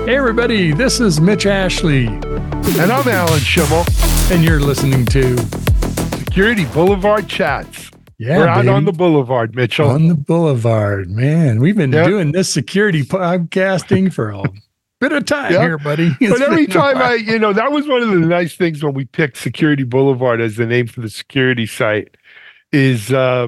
Hey everybody, this is Mitch Ashley. And I'm Alan Schimmel. And you're listening to Security Boulevard Chats. Yeah, we're out baby. On the boulevard, Mitchell. On the boulevard, man. We've been doing this security podcasting for a bit of time here, buddy. But every time that was one of the nice things when we picked Security Boulevard as the name for the security site is,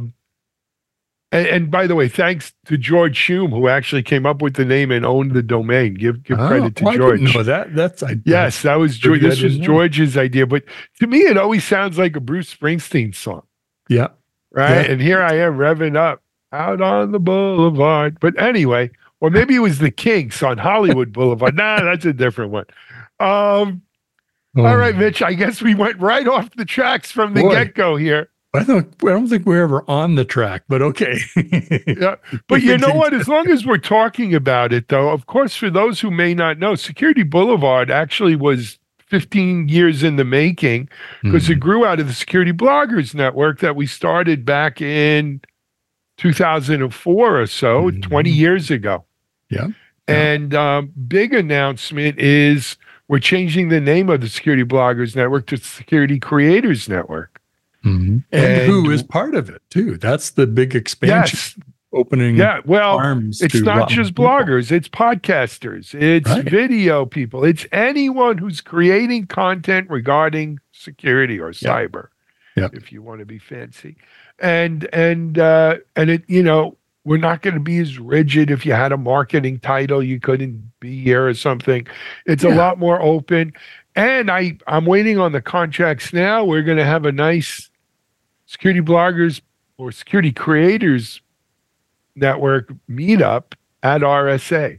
and by the way, thanks to George Hume, who actually came up with the name and owned the domain. Give credit to George. I didn't know that. Yes, that was George. This was George's idea. But to me, it always sounds like a Bruce Springsteen song. Yeah. Right. Yeah. And here I am revving up out on the boulevard. But anyway, or maybe it was the Kinks on Hollywood Boulevard. Nah, that's a different one. All right, Mitch, I guess we went right off the tracks from the get-go here. I don't think we're ever on the track, but okay. Yeah. But you know what? As long as we're talking about it, though, of course, for those who may not know, Security Boulevard actually was 15 years in the making because it grew out of the Security Bloggers Network that we started back in 2004 or so, 20 years ago. Yeah. And big announcement is we're changing the name of the Security Bloggers Network to Security Creators Network. Mm-hmm. And who is part of it, too. That's the big expansion. Yes. Opening arms. It's not just bloggers, it's podcasters, it's video people, it's anyone who's creating content regarding security or cyber, if you want to be fancy. And it, we're not going to be as rigid. If you had a marketing title, you couldn't be here or something. It's a lot more open. And I'm waiting on the contracts now. We're going to have a nice security bloggers or security creators network meetup at RSA.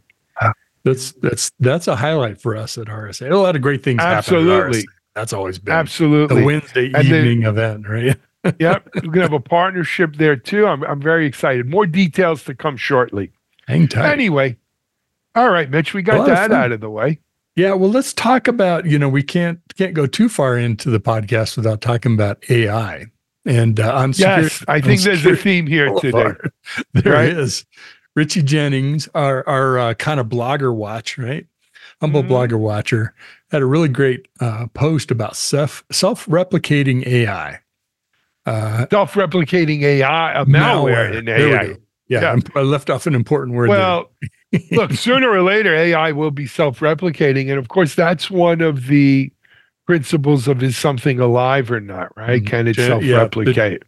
That's a highlight for us at RSA. A lot of great things happen at RSA. That's always been the Wednesday evening event, right? Yep, we're gonna have a partnership there too. I'm very excited. More details to come shortly. Hang tight. Anyway, all right, Mitch, we got that out of the way. Yeah, well, let's talk about. We can't go too far into the podcast without talking about AI. And I think there's a theme here today. There is. Richie Jennings, our kind of blogger watch, right? Humble blogger watcher, had a really great post about self-replicating AI. Self-replicating AI, malware in AI. Yeah, I left off an important word. Well, look, sooner or later, AI will be self-replicating. And of course, that's one of the principles of is something alive or not, right? Can it self-replicate?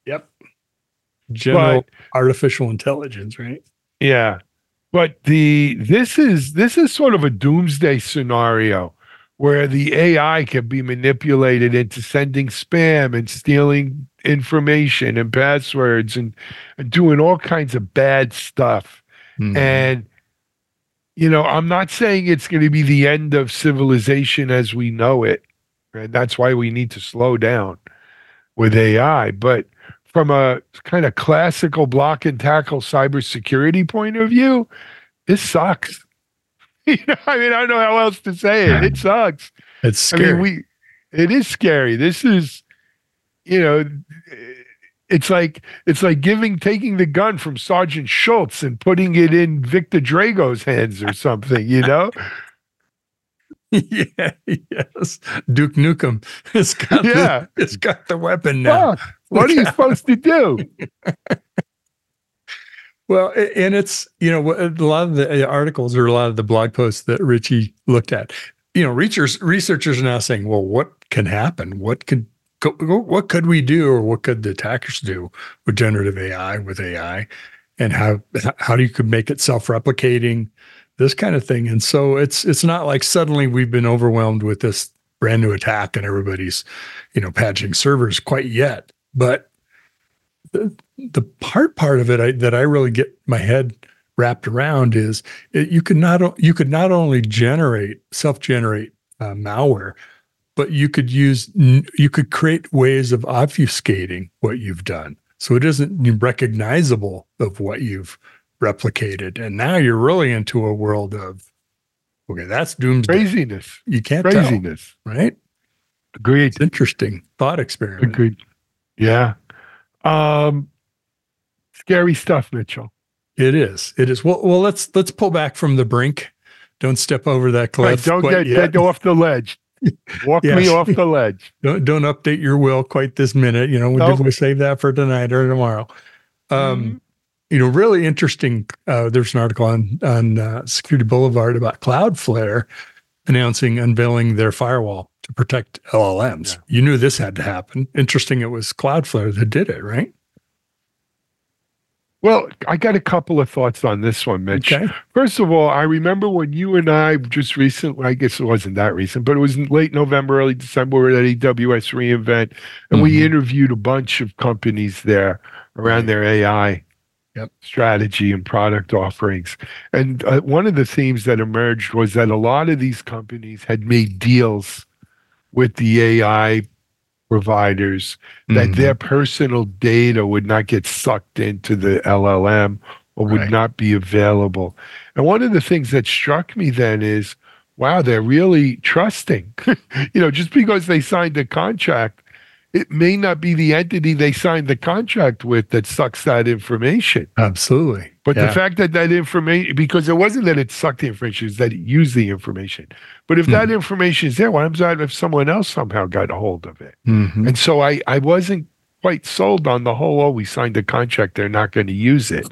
General artificial intelligence, right? Yeah. But this is sort of a doomsday scenario where the AI can be manipulated into sending spam and stealing information and passwords and doing all kinds of bad stuff. And I'm not saying it's going to be the end of civilization as we know it. And that's why we need to slow down with AI. But from a kind of classical block and tackle cybersecurity point of view, this sucks. I don't know how else to say it. It sucks. It's scary. It is scary. This is, it's like taking the gun from Sergeant Schultz and putting it in Victor Drago's hands or something, Yeah, yes. Duke Nukem has got the weapon now. What are you supposed to do? Well, and it's, a lot of the articles or a lot of the blog posts that Richie looked at, researchers are now saying, well, what can happen? What could we do, or what could the attackers do with generative AI, with AI, and how you could make it self-replicating, this kind of thing. And so it's not like suddenly we've been overwhelmed with this brand new attack and everybody's, patching servers quite yet. But the part of it that I really get my head wrapped around is you could not only self-generate malware, but you could create ways of obfuscating what you've done, so it isn't recognizable of what you've replicated. And now you're really into a world of, okay, that's doomsday. Craziness. You can't Craziness. tell, right? Agreed. It's interesting thought experiment. Agreed. Yeah. Scary stuff, Mitchell. It is. Well, let's pull back from the brink Don't step over that Right, cliff don't quite yet. get off the ledge. Walk Yes. me off the ledge. Don't update your will quite this minute. Nope. We'll save that for tonight or tomorrow. Mhm. Really interesting. There's an article on Security Boulevard about Cloudflare unveiling their firewall to protect LLMs. Yeah. You knew this had to happen. Interesting. It was Cloudflare that did it, right? Well, I got a couple of thoughts on this one, Mitch. Okay. First of all, I remember when you and I just recently, I guess it wasn't that recent, but it was in late November, early December, we were at AWS reInvent, and we interviewed a bunch of companies there around their AI strategy and product offerings. And one of the themes that emerged was that a lot of these companies had made deals with the AI providers that their personal data would not get sucked into the LLM or would not be available. And one of the things that struck me then is, wow, they're really trusting. Just because they signed a contract, it may not be the entity they signed the contract with that sucks that information. Absolutely. But the fact that information, because it wasn't that it sucked the information, it's that it used the information. But if that information is there, what happens if someone else somehow got a hold of it? And so I wasn't quite sold on the whole, we signed a contract, they're not going to use it.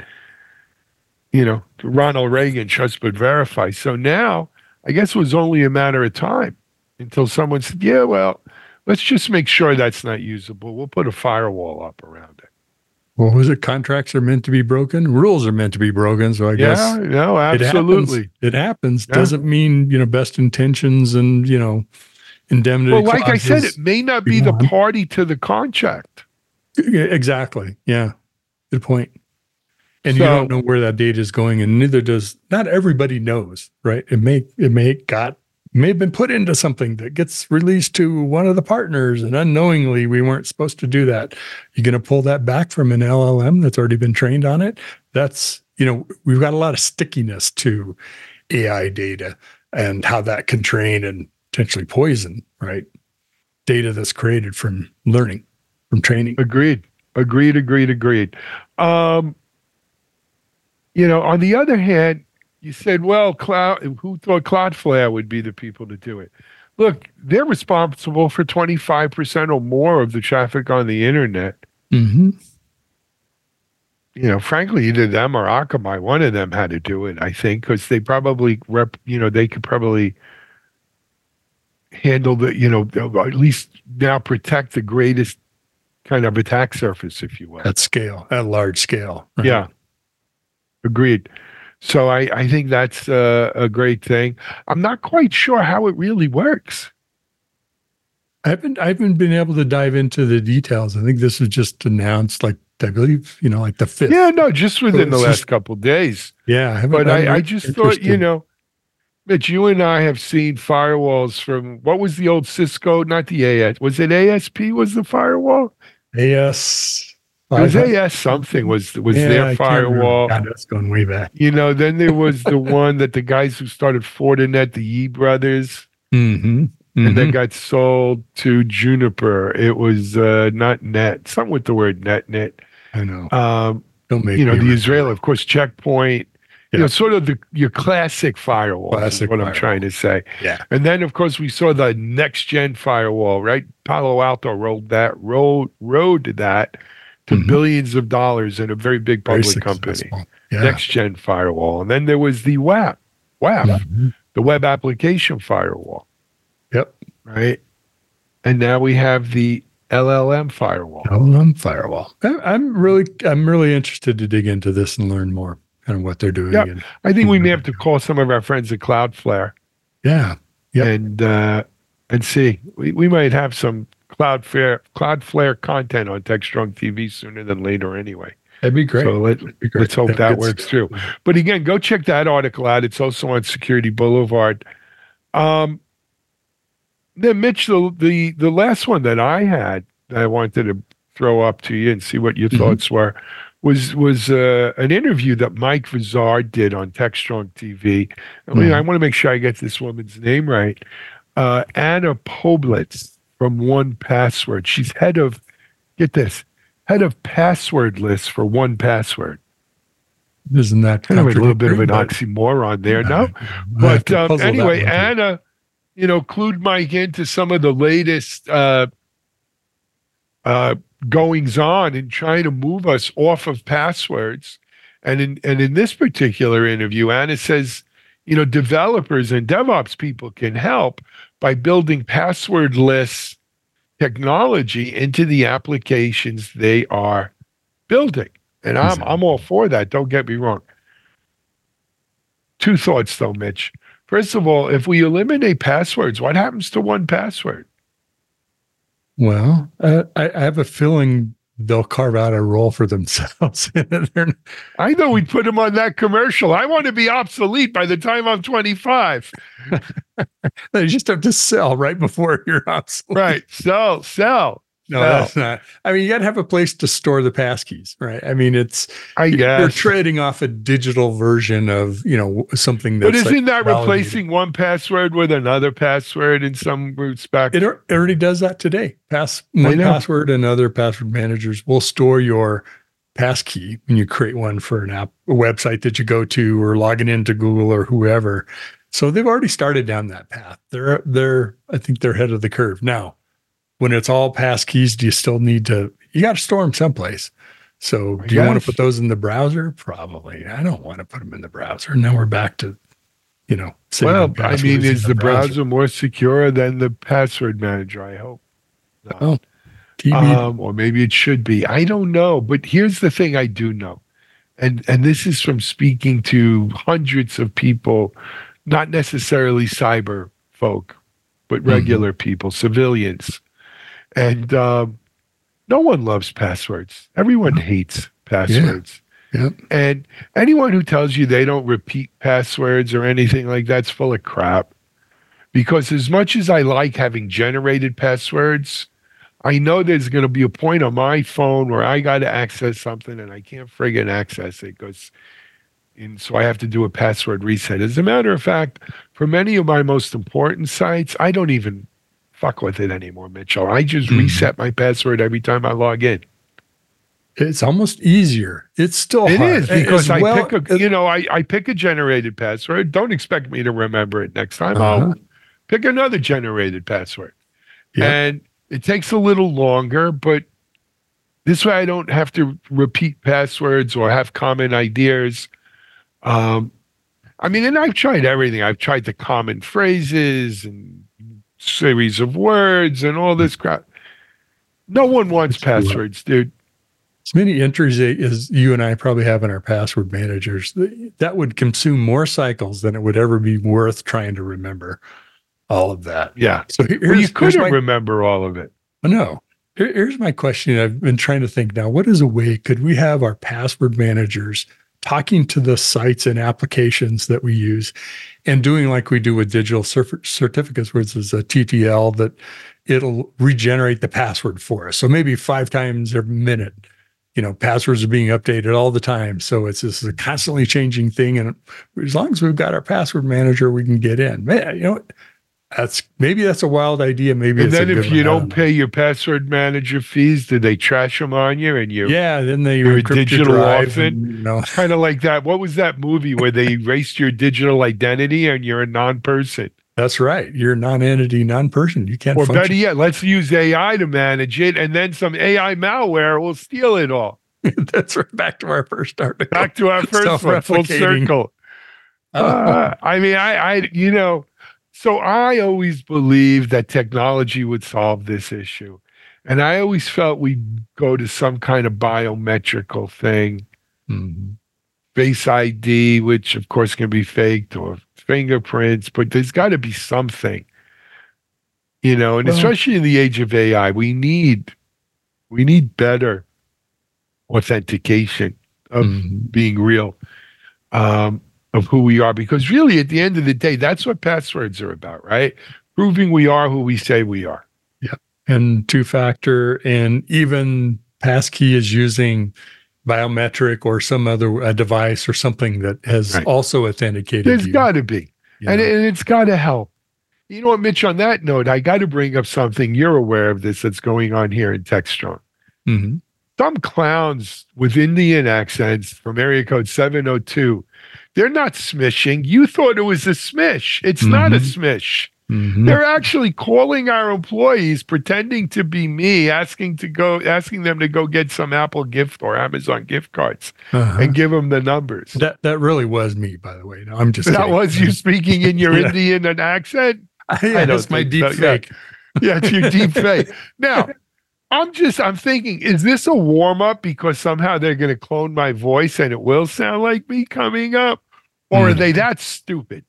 Ronald Reagan, trust but verify. So now, I guess it was only a matter of time until someone said, yeah, well, let's just make sure that's not usable. We'll put a firewall up around it. Well, was it contracts are meant to be broken? Rules are meant to be broken. So I guess. Yeah, no, absolutely. It happens. Doesn't mean, best intentions and, indemnity. Well, like I said, it may not be the party to the contract. Exactly. Yeah. Good point. And you don't know where that data is going, and not everybody knows, right? It may have been put into something that gets released to one of the partners, and unknowingly we weren't supposed to do that. You're going to pull that back from an LLM that's already been trained on it. That's, we've got a lot of stickiness to AI data and how that can train and potentially poison, right? Data that's created from learning, from training. Agreed. On the other hand, you said, well, who thought Cloudflare would be the people to do it? Look, they're responsible for 25% or more of the traffic on the internet. Frankly, either them or Akamai, one of them had to do it, I think, because they probably, they could probably handle at least now protect the greatest kind of attack surface, if you will. At scale, at large scale. Right? Yeah. Agreed. So I think that's a great thing. I'm not quite sure how it really works. I haven't been able to dive into the details. I think this was just announced, I believe, like the 5th. Yeah, no, just within the last couple of days. Yeah. I just thought, Mitch, you and I have seen firewalls from, what was the old Cisco, not the AS, was it ASP was the firewall? AS. It was AS something was their firewall. God, that's going way back. Then there was the one that the guys who started Fortinet, the Yee brothers, and they got sold to Juniper. It was not net, something with the word net. I know. Don't make the Israel, of course, Checkpoint. Sort of your classic firewall. Is what I'm trying to say. Yeah. And then, of course, we saw the next gen firewall. Right, Palo Alto rode that to billions of dollars in a very big public company. Yeah. Next gen firewall. And then there was the WAF, the web application firewall. Yep. Right. And now we have the LLM firewall. LLM firewall. I'm really interested to dig into this and learn more and what they're doing. Yep. I think we may have to call some of our friends at Cloudflare. Yeah. Yep. And see. We might have some Cloudflare content on TechStrong TV sooner than later anay. That'd be great. So let's hope that works too. But again, go check that article out. It's also on Security Boulevard. Then Mitch, the last one that I had that I wanted to throw up to you and see what your thoughts were was an interview that Mike Vizard did on TechStrong TV. I want to make sure I get this woman's name right. Anna Poblitz from 1Password. She's head of password lists for 1Password. Isn't that kind of a little bit of an contradictory? oxymoron there, no? I have But to puzzle that anyway, one through. Anna, clued Mike into some of the latest goings on in trying to move us off of passwords. And in this particular interview, Anna says, developers and DevOps people can help by building passwordless technology into the applications they are building. And I'm all for that. Don't get me wrong. Two thoughts though, Mitch. First of all, if we eliminate passwords, what happens to 1Password? Well, I have a feeling they'll carve out a role for themselves. I know we'd put them on that commercial. I want to be obsolete by the time I'm 25. You just have to sell right before you're obsolete. Right. Sell. No, that's not. I mean, you got to have a place to store the passkeys, right? I mean, guess you're trading off a digital version of, something that's. But isn't that replacing 1Password with another password in some respect? It already does that today. 1Password and other password managers will store your passkey when you create one for a website that you go to or logging into Google or whoever. So they've already started down that path. I think they're ahead of the curve now. When it's all passkeys, do you still need you got to store them someplace. So do you want to put those in the browser? Probably. I don't want to put them in the browser. Now we're back to, well, I mean, is the browser more secure than the password manager? I hope. No. Or maybe it should be. I don't know. But here's the thing I do know. And this is from speaking to hundreds of people, not necessarily cyber folk, but regular people, civilians. And no one loves passwords. Everyone hates passwords. Yeah. And anyone who tells you they don't repeat passwords or anything like that's full of crap. Because as much as I like having generated passwords, I know there's going to be a point on my phone where I got to access something and I can't friggin' access it so I have to do a password reset. As a matter of fact, for many of my most important sites, I don't even fuck with it anymore, Mitchell. I just reset my password every time I log in. It's almost easier. It's still hard. It is because I pick a generated password. Don't expect me to remember it next time. I'll pick another generated password. Yep. And it takes a little longer, but this way I don't have to repeat passwords or have common ideas. And I've tried everything. I've tried the common phrases and series of words and all this crap. No one wants passwords, dude. As many entries as you and I probably have in our password managers, that would consume more cycles than it would ever be worth trying to remember all of that. Yeah. So you couldn't remember all of it. No. Here's my question. I've been trying to think now, what is a way could we have our password managers talking to the sites and applications that we use and doing like we do with digital certificates, which is a TTL, that it'll regenerate the password for us. So maybe 5 times a minute, passwords are being updated all the time. So it's just a constantly changing thing. And as long as we've got our password manager, we can get in. Man, that's a wild idea. Maybe. And then if you don't pay your password manager fees, do they trash them on you? And then they your digital orphan. And, kind of like that. What was that movie where they erased your digital identity and you're a non-person? That's right. You're a non-entity, non-person. You can't. Or better yet, let's use AI to manage it, and then some AI malware will steal it all. That's right. Back to our first article. Back to our first one. Full circle. So I always believed that technology would solve this issue. And I always felt we'd go to some kind of biometrical thing, Face ID, which of course can be faked, or fingerprints, but there's got to be something, and especially in the age of AI, we need better authentication of being real. Of who we are, because really at the end of the day, that's what passwords are about, right? Proving we are who we say we are. Yeah. And 2-factor, and even passkey is using biometric or some other device or something that has also authenticated. There's got to be, and it's got to help. You know what, Mitch, on that note, I got to bring up something. You're aware of this that's going on here in TechStrong. some clowns with Indian accents from area code 702, they're not smishing. You thought it was a smish. It's not a smish. They're actually calling our employees, pretending to be me, asking them to go get some Apple gift or Amazon gift cards and give them the numbers. That really was me, by the way. No, I'm just that kidding. was you speaking in your Indian accent. Yeah, that's my deep fake. Yeah, it's your deep fake. Now, I'm thinking, is this a warm up because somehow they're going to clone my voice and it will sound like me coming up, or are they that stupid?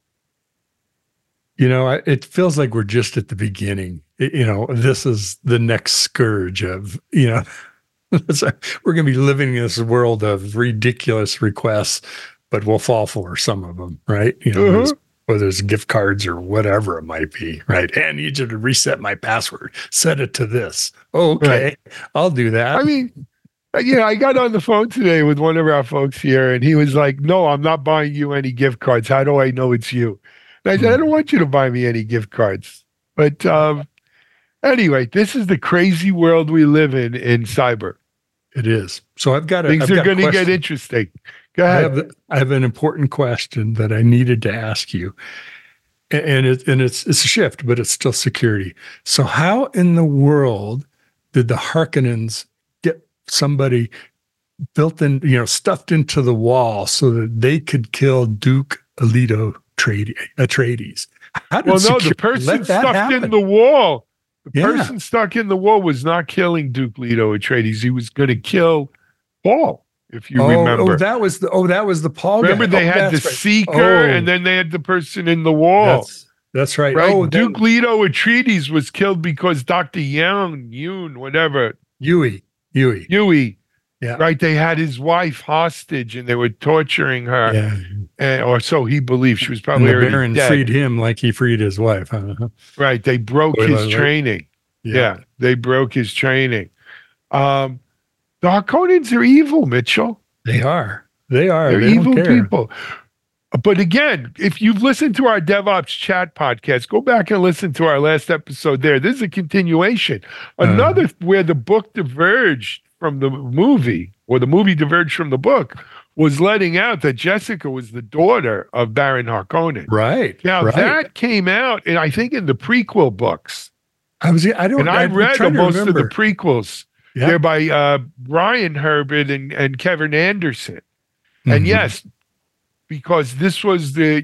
You know, it feels like we're just at the beginning. This is the next scourge of, we're going to be living in this world of ridiculous requests, but we'll fall for some of them, right? Whether it's gift cards or whatever it might be, right? And I need you to reset my password, set it to this. Okay, right. I'll do that. I mean, I got on the phone today with one of our folks here, and he was like, no, I'm not buying you any gift cards. How do I know it's you? And I said, I don't want you to buy me any gift cards. But anyway, this is the crazy world we live in cyber. It is. So I've got things are going to get interesting. Go ahead. I have an important question that I needed to ask you, and it's a shift, but it's still security. So how in the world did the Harkonnens get somebody built in, stuffed into the wall so that they could kill Duke Leto Atreides? The person stuck in the wall. The person stuck in the wall was not killing Duke Leto Atreides. He was going to kill Paul, if you remember. That was the Paul Remember guy. they had the seeker, and then they had the person in the wall. That's right. Right. Duke Leto Atreides was killed because Dr. Yoon, whatever. Yui. Yeah. Right. They had his wife hostage and they were torturing her. Yeah. Or so he believed. She was probably already Baron dead. freed him like he freed his wife. Right. They broke his training. Yeah. They broke his training. The Harkonnens are evil, Mitchell. They are. They're evil people. But again, if you've listened to our DevOps chat podcast, go back and listen to our last episode there. This is a continuation. Another where the book diverged from the movie, or the movie diverged from the book, was letting out that Jessica was the daughter of Baron Harkonnen. Right. Now, that came out, and I think in the prequel books. I read most of the prequels. Yeah. They're by Brian Herbert and Kevin Anderson. And yes, because this was the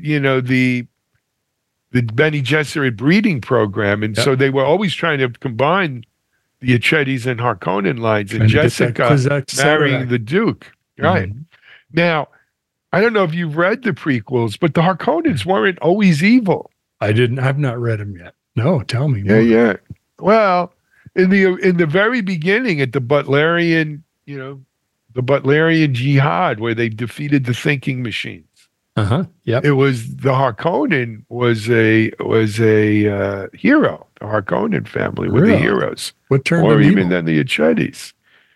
Bene Gesserit breeding program, and so they were always trying to combine the Atreides and Harkonnen lines, and Jessica marrying the Duke. Right. Now, I don't know if you've read the prequels, but the Harkonnens weren't always evil. I've not read them yet. No, tell me more. Yeah. Well, in the very beginning, at the Butlerian, the Butlerian Jihad, where they defeated the thinking machines. Yep. It was the Harkonnen was a hero. The Harkonnen family were the heroes. What turned or them even evil? than the Atreides.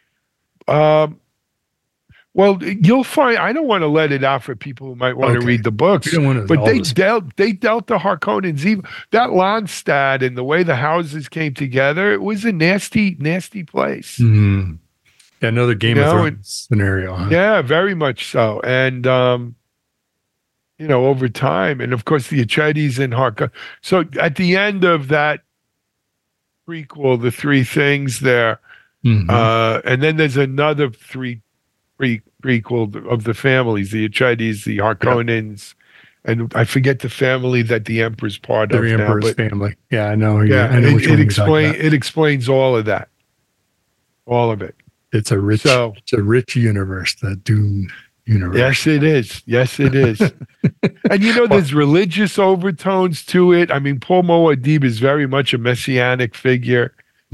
Well, you'll find. I don't want to let it out for people who might want to read the books, but they dealt the Harkonnens evil. That Landstad and the way the houses came together, it was a nasty, nasty place. Yeah, another Game of Thrones scenario. Huh? Yeah, very much so. And over time, and of course the Atreides and Harkonnen. So at the end of that prequel, the three things there, and then there's another prequel of the families, the Atreides, the Harkonnens, and I forget the family that the Emperor's part of. The Emperor's family. Yeah, I know. Yeah, I know it explains all of that. All of it. It's a rich universe, the Dune universe. Yes, it is. And there's religious overtones to it. I mean, Paul Muad'Dib is very much a messianic figure.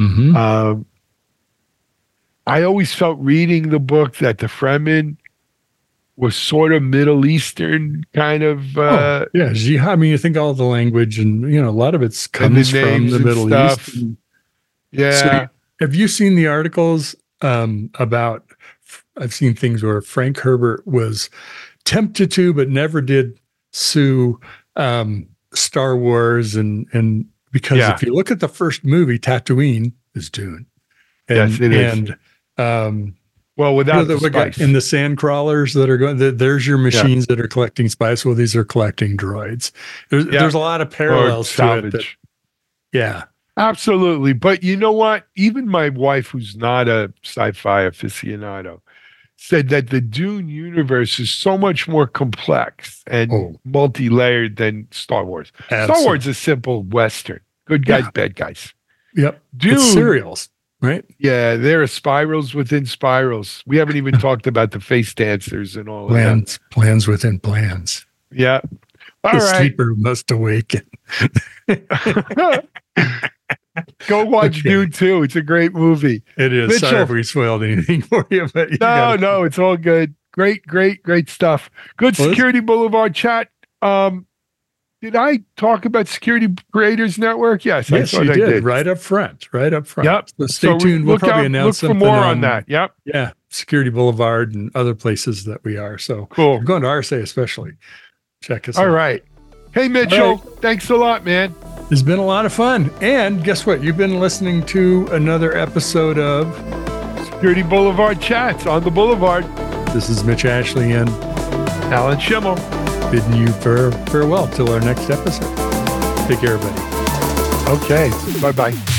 I always felt reading the book that the Fremen was sort of Middle Eastern kind of. Jihad. I mean, you think all the language and a lot of it comes from the Middle East. Yeah. So have you seen the articles about? I've seen things where Frank Herbert was tempted to, but never did sue Star Wars, and because if you look at the first movie, Tatooine is Dune. Yes, it is. And Well, without the we got spice. in the sand crawlers that are going, there's your machines that are collecting spice. Well, these are collecting droids. There's a lot of parallels to it. Yeah. Absolutely. But you know what? Even my wife, who's not a sci-fi aficionado, said that the Dune universe is so much more complex and multi-layered than Star Wars. Absolutely. Star Wars is a simple Western. Good guys, bad guys. Yep. Dune, it's serials, right? Yeah, there are spirals within spirals. We haven't even talked about the face dancers and all of that. Plans within plans. Yeah. All the right. sleeper must awaken. Go watch Dune 2. It's a great movie. It is. Mitchell. Sorry if we spoiled anything for you, but no, it's all good. Great stuff. Good Security Boulevard chat. Did I talk about Security Creators Network? Yes, you did. Right up front. Yep. So stay tuned. We'll probably announce look for more on that. Yep. Yeah. Security Boulevard and other places that we are. So cool. We're going to RSA especially. Check us out. All right. Hey, Mitchell. Thanks a lot, man. It's been a lot of fun. And guess what? You've been listening to another episode of Security Boulevard Chats on the Boulevard. This is Mitch Ashley and Alan Schimmel bidding you farewell till our next episode. Take care, everybody. Okay. Bye-bye.